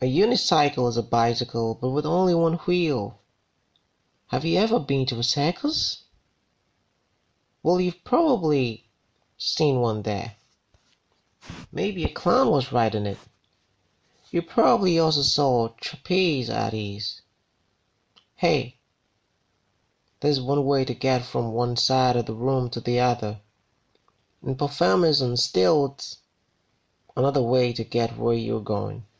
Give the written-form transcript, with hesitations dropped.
A unicycle is a bicycle, but with only one wheel. Have you ever been to a circus? Well, you've probably seen one there. Maybe a clown was riding it. You probably also saw trapeze artists. Hey, there's one way to get from one side of the room to the other, and performers on stilts, another way to get where you're going.